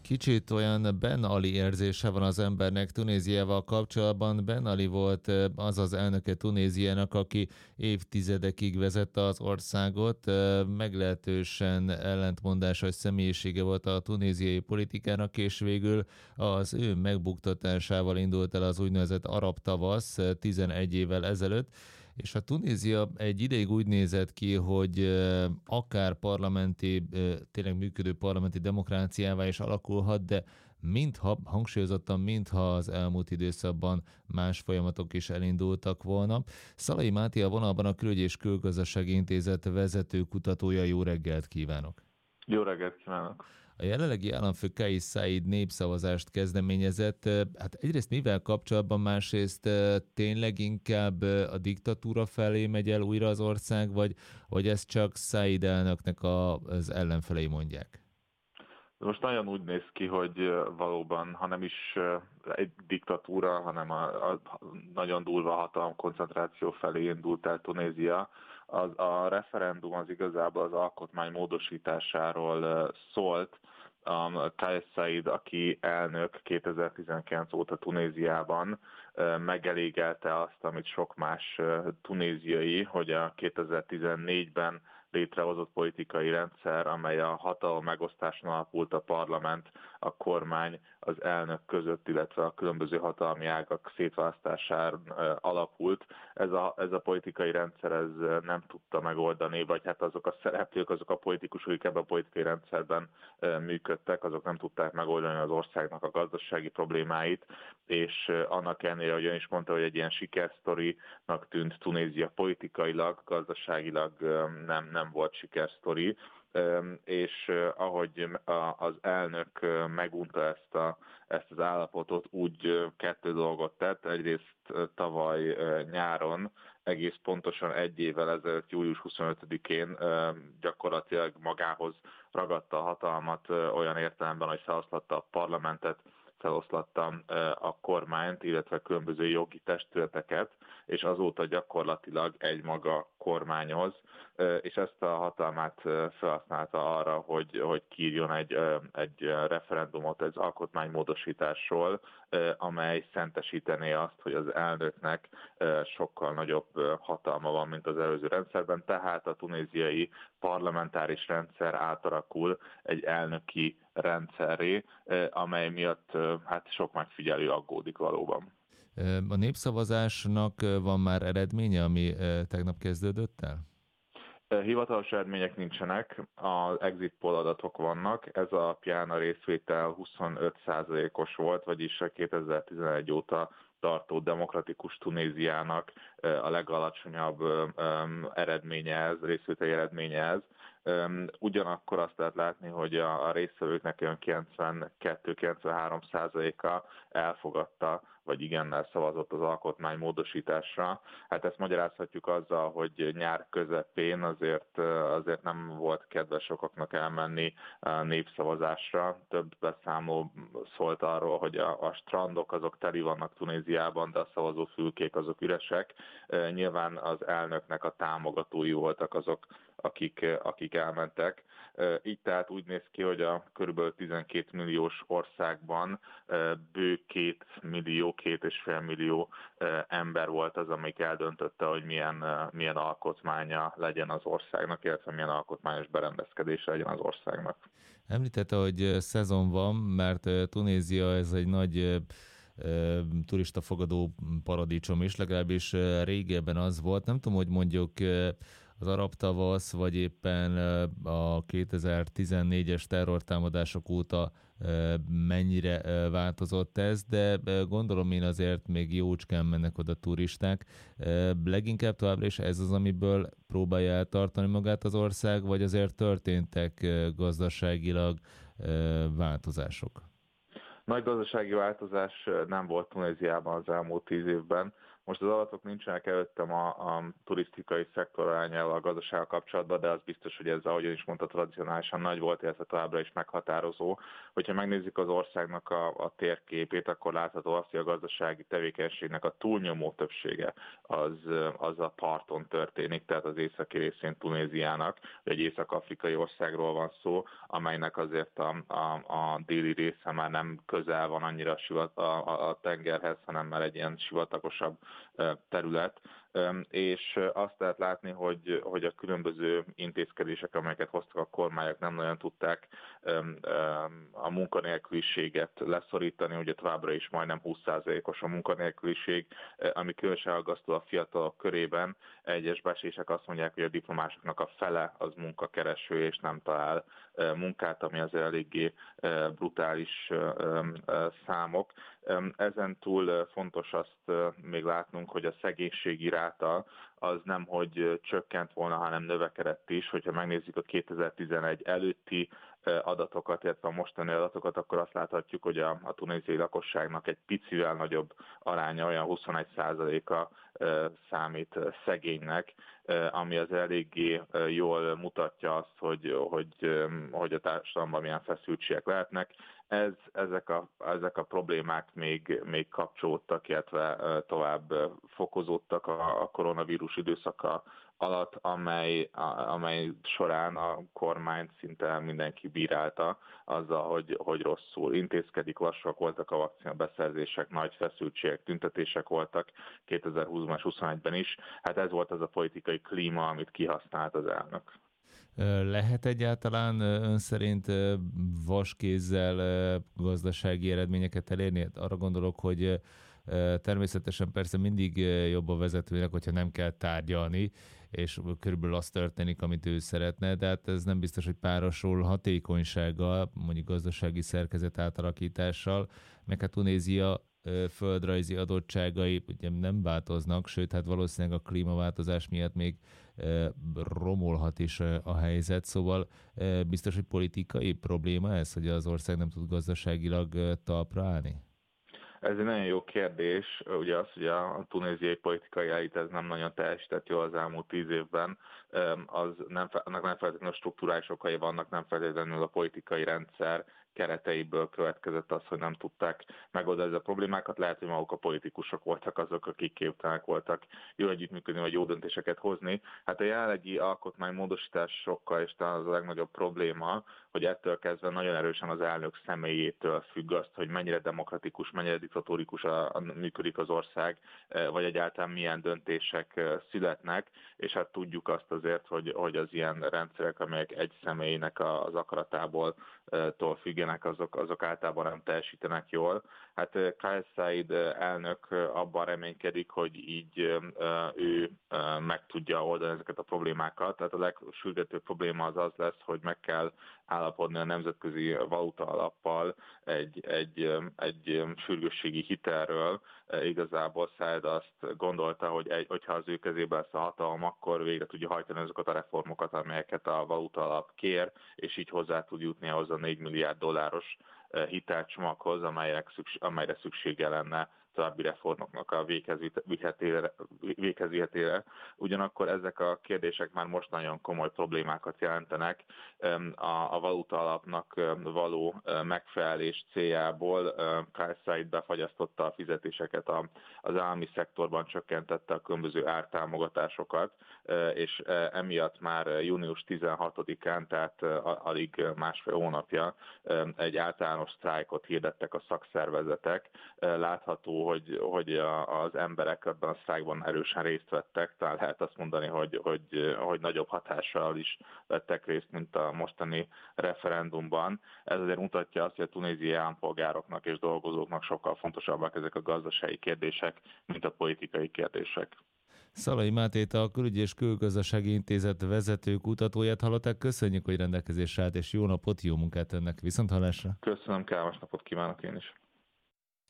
Kicsit olyan Ben Ali érzése van az embernek Tunéziával kapcsolatban. Ben Ali volt az az elnöke Tunéziának, aki évtizedekig vezette az országot. Meglehetősen ellentmondásos személyisége volt a tunéziai politikának, és végül az ő megbuktatásával indult el az úgynevezett arab tavasz 11 évvel ezelőtt. És a Tunézia egy ideig úgy nézett ki, hogy akár parlamenti, tényleg működő parlamenti demokráciává is alakulhat, de hangsúlyozottan, mintha az elmúlt időszakban más folyamatok is elindultak volna. Szalai Máté a vonalban, a Külügy és Külgazdasági Intézet vezető kutatója. Jó reggelt kívánok! Jó reggelt kívánok! A jelenlegi államfő Kais Saied népszavazást kezdeményezett. Hát egyrészt mivel kapcsolatban, másrészt tényleg inkább a diktatúra felé megy el újra az ország, vagy ezt csak Saied elnöknek az ellenfelei mondják? Most nagyon úgy néz ki, hogy valóban, ha nem is egy diktatúra, hanem a nagyon durva hatalomkoncentráció felé indult el Tunézia. A referendum az igazából az alkotmány módosításáról szólt. Kais Saied, aki elnök 2019 óta Tunéziában, megelégelte azt, amit sok más tunéziai, hogy a 2014-ben létrehozott politikai rendszer, amely a hatalom megosztáson alapult, a parlament, a kormány, az elnök között, illetve a különböző hatalmi ágak szétválasztásán alapult. Ez a politikai rendszer nem tudta megoldani, vagy hát azok a szereplők, azok a politikusok, akik ebben a politikai rendszerben működtek, azok nem tudták megoldani az országnak a gazdasági problémáit, és annak ellenére, hogy ön is mondta, hogy egy ilyen sikersztorinak tűnt Tunézia politikailag, gazdaságilag nem volt sikersztori, és ahogy az elnök megunta ezt az állapotot, úgy kettő dolgot tett. Egyrészt tavaly nyáron, egész pontosan egy évvel ezelőtt, július 25-én gyakorlatilag magához ragadta a hatalmat olyan értelemben, hogy feloszlatta a parlamentet, feloszlatta a kormányt, illetve különböző jogi testületeket, és azóta gyakorlatilag egymaga kormányoz, és ezt a hatalmát felhasználta arra, hogy kiírjon egy referendumot az alkotmánymódosításról, amely szentesítené azt, hogy az elnöknek sokkal nagyobb hatalma van, mint az előző rendszerben, tehát a tunéziai parlamentáris rendszer átalakul egy elnöki rendszerré, amely miatt hát sok megfigyelő aggódik valóban. A népszavazásnak van már eredménye, ami tegnap kezdődött el? Hivatalos eredmények nincsenek, az exit poll adatok vannak, ez alapján a részvétel 25%-os volt, vagyis a 2011 óta tartó demokratikus Tunéziának a legalacsonyabb eredménye ez, részvételi eredménye ez. Ugyanakkor azt lehet látni, hogy a résztvevőknek olyan 92-93%-a elfogadta, vagy igennel szavazott az alkotmány módosításra. Hát ezt magyarázhatjuk azzal, hogy nyár közepén azért nem volt kedves sokaknak elmenni a népszavazásra. Több beszámoló szólt arról, hogy a strandok azok teli vannak Tunéziában, de a szavazófülkék azok üresek. Nyilván az elnöknek a támogatói voltak azok, akik elmentek. Így tehát úgy néz ki, hogy a kb. 12 milliós országban bő 2,5 millió ember volt az, amelyik eldöntötte, hogy milyen alkotmánya legyen az országnak, illetve milyen alkotmányos berendezkedése legyen az országnak. Említette, hogy szezon van, mert Tunézia ez egy nagy turistafogadó paradicsom is, legalábbis régebben az volt. Nem tudom, hogy mondjuk az arab tavasz, vagy éppen a 2014-es terrortámadások óta mennyire változott ez, de gondolom én azért még jócskán mennek oda turisták. Leginkább továbbra is ez az, amiből próbálja eltartani magát az ország, vagy azért történtek gazdaságilag változások? Nagy gazdasági változás nem volt Tunéziában az elmúlt 10 évben. Most az adatok nincsenek előttem a turisztikai szektor arányával a gazdasággal kapcsolatban, de az biztos, hogy ez, ahogyan is mondta, tradicionálisan nagy volt, illetve továbbra is meghatározó. Hogyha megnézzük az országnak a térképét, akkor látható azt, hogy a gazdasági tevékenységnek a túlnyomó többsége az a parton történik, tehát az északi részén Tunéziának, egy észak-afrikai országról van szó, amelynek azért a déli része már nem közel van annyira a tengerhez, hanem már egy ilyen sivatagosabb terület, és azt lehet látni, hogy a különböző intézkedések, amelyeket hoztak a kormányok, nem nagyon tudták a munkanélküliséget leszorítani, ugye továbbra is majdnem 20%-os a munkanélküliség, ami különösen aggasztó a fiatalok körében. Egyes becslések azt mondják, hogy a diplomásoknak a fele az munkakereső, és nem talál munkát, ami azért eléggé brutális számok. Ezen túl fontos azt még látnunk, hogy a szegénységi ráta az nem, hogy csökkent volna, hanem növekedett is. Hogyha megnézzük a 2011 előtti adatokat, illetve a mostani adatokat, akkor azt láthatjuk, hogy a tunéziai lakosságnak egy picivel nagyobb aránya, olyan 21%-a számít szegénynek, ami az eléggé jól mutatja azt, hogy a társadalomban milyen feszültségek lehetnek. Ezek a problémák még kapcsolódtak, illetve tovább fokozódtak a koronavírus időszaka alatt, amely során a kormány szinte mindenki bírálta azzal, hogy rosszul intézkedik, lassak voltak a vakcina beszerzések, nagy feszültségek, tüntetések voltak 2020-ban és 2021-ben is. Hát ez volt az a politikai klíma, amit kihasznált az elnök. Lehet egyáltalán ön szerint vaskézzel gazdasági eredményeket elérni? Arra gondolok, hogy természetesen persze mindig jobb a vezetőnek, hogyha nem kell tárgyalni, és körülbelül az történik, amit ő szeretne, de hát ez nem biztos, hogy párosul hatékonysággal, mondjuk gazdasági szerkezet átalakítással, meg hát Tunézia földrajzi adottságai ugye nem változnak, sőt, hát valószínűleg a klímaváltozás miatt még romolhat is a helyzet, szóval biztos, hogy politikai probléma ez, hogy az ország nem tud gazdaságilag talpra állni? Ez egy nagyon jó kérdés. Ugye az, hogy a tunéziai politikai elit ez nem nagyon teljesített jól az elmúlt 10 évben, annak nem feltétlenül strukturális okai vannak, nem feltétlenül a politikai rendszer kereteiből következett az, hogy nem tudták megoldani a problémákat. Lehet, hogy maguk a politikusok voltak azok, akik képtelenek voltak jól együttműködni, vagy jó döntéseket hozni. Hát a jelenlegi alkotmánymódosításokkal is talán az a legnagyobb probléma, hogy ettől kezdve nagyon erősen az elnök személyétől függ azt, hogy mennyire demokratikus, mennyire diktatórikus működik az ország, vagy egyáltalán milyen döntések születnek, és hát tudjuk azt azért, hogy az ilyen rendszerek, amelyek egy személynek az akaratából függenek, azok általában nem teljesítenek jól. Hát Kais Saied elnök abban reménykedik, hogy így ő meg tudja oldani ezeket a problémákat. Tehát a legsürgetőbb probléma az lesz, hogy meg kell állapodni a Nemzetközi Valuta Alappal egy sürgősségi hitelről. Igazából Saied azt gondolta, hogyha az ő kezében lesz a hatalom, akkor végre tudja hajtani azokat a reformokat, amelyeket a Valuta Alap kér, és így hozzá tud jutni ahhoz a $4 milliárd hitelcsomaghoz, amelyre szüksége lenne további reformoknak a véghez Ugyanakkor ezek a kérdések már most nagyon komoly problémákat jelentenek. A valuta alapnak való megfelelés céljából Kais Saied befagyasztotta a fizetéseket, az állami szektorban csökkentette a különböző ártámogatásokat, és emiatt már június 16-án, tehát alig másfél hónapja egy általános sztrájkot hirdettek a szakszervezetek. Látható, hogy az emberek ebben a sztrájkban erősen részt vettek, tehát lehet azt mondani, hogy nagyobb hatással is vettek részt, mint a mostani referendumban. Ez azért mutatja azt, hogy a tunéziai állampolgároknak és dolgozóknak sokkal fontosabbak ezek a gazdasági kérdések, mint a politikai kérdések. Szalai Mátét, a Külügyi és Külgazdasági Intézet vezető kutatóját hallották. Köszönjük, hogy rendelkezésre állt, és jó napot, jó munkát önnek. Viszonthallásra! Köszönöm, kellemes napot kívánok én is!